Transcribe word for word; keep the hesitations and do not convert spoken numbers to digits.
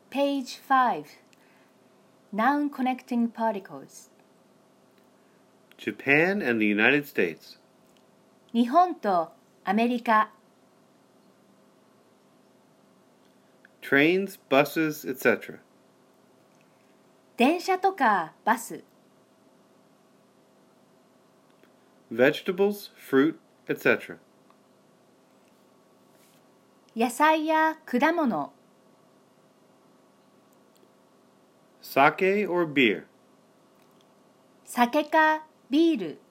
Page five. Noun connecting particles. Japan and the United States. 日本とアメリカ。 Trains, buses, et cetera. 電車とかバス。 Vegetables, fruit, et cetera. 野菜や果物。 Sake or beer. 酒かビール。